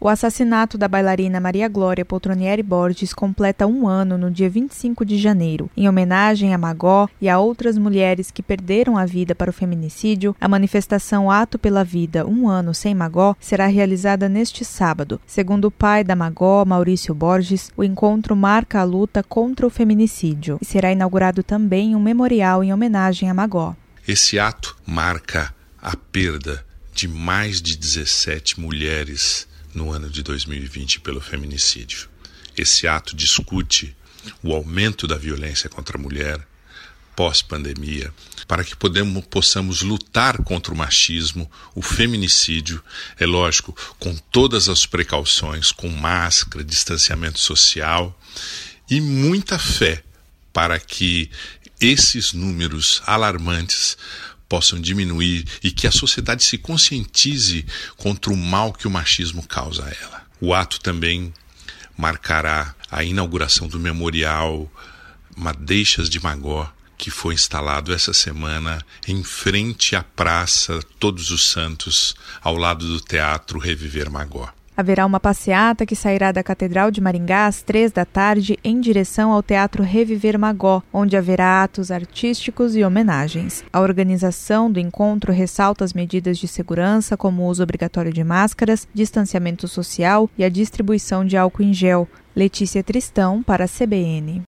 O assassinato da bailarina Maria Glória Poltronieri Borges completa 1 ano no dia 25 de janeiro. Em homenagem a Magó e a outras mulheres que perderam a vida para o feminicídio, a manifestação Ato pela Vida 1 ano sem Magó será realizada neste sábado. Segundo o pai da Magó, Maurício Borges, o encontro marca a luta contra o feminicídio e será inaugurado também um memorial em homenagem a Magó. Esse ato marca a perda de mais de 17 mulheres no ano de 2020 pelo feminicídio. Esse ato discute o aumento da violência contra a mulher pós-pandemia, para que possamos lutar contra o machismo, o feminicídio, é lógico, com todas as precauções, com máscara, distanciamento social e muita fé para que esses números alarmantes possam diminuir e que a sociedade se conscientize contra o mal que o machismo causa a ela. O ato também marcará a inauguração do memorial Madeixas de Magó, que foi instalado essa semana em frente à Praça Todos os Santos, ao lado do Teatro Reviver Magó. Haverá uma passeata que sairá da Catedral de Maringá às 15h em direção ao Teatro Reviver Magó, onde haverá atos artísticos e homenagens. A organização do encontro ressalta as medidas de segurança, como o uso obrigatório de máscaras, distanciamento social e a distribuição de álcool em gel. Letícia Tristão, para a CBN.